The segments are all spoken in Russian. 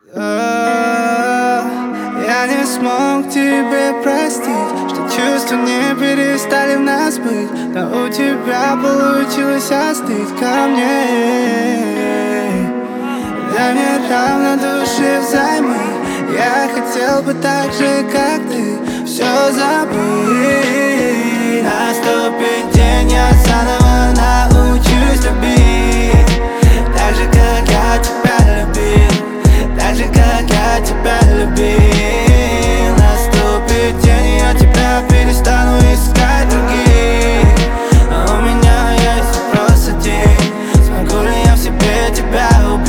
Я не смог тебе простить, что чувства не перестали в нас быть, но у тебя получилось остыть ко мне. Дай мне равнодушие взаймы, я хотел бы так же, как ты, все забыть. Наступит день, я заново научусь любить, так же, как я тебя любил, так же, как я тебя любил. Наступит день, я тебя перестану искать других. Но у меня есть вопрос один: смогу ли я в себе тебя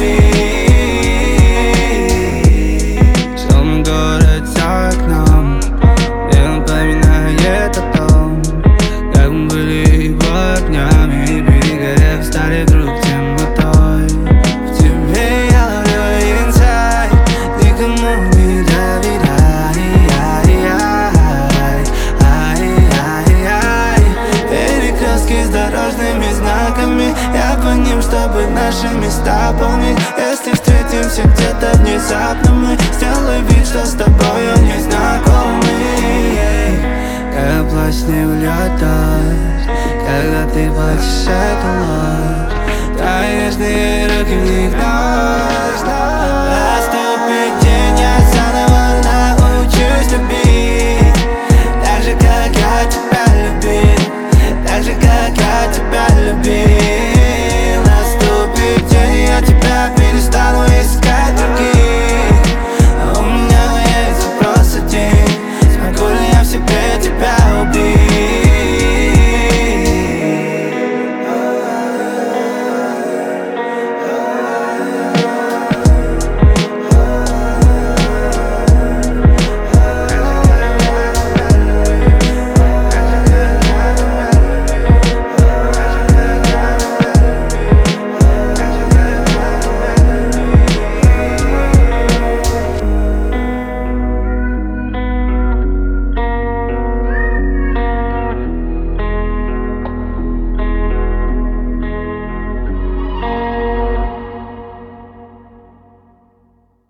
убить? Шумный город за окном, где напоминает о том, как мы были его огнями, и перегорев стали вдруг темнотой. В тебе я ловлю инсайт, никому не доверяй. Перекрестки с дорожными знаками, я по ним, чтобы наши места помнить. Если встретимся где-то внезапно, мы сделаем вид, что с тобою не знакомы. Когда плачь не вльет дождь, когда ты плачешь, это ложь. Твои нежные руки мне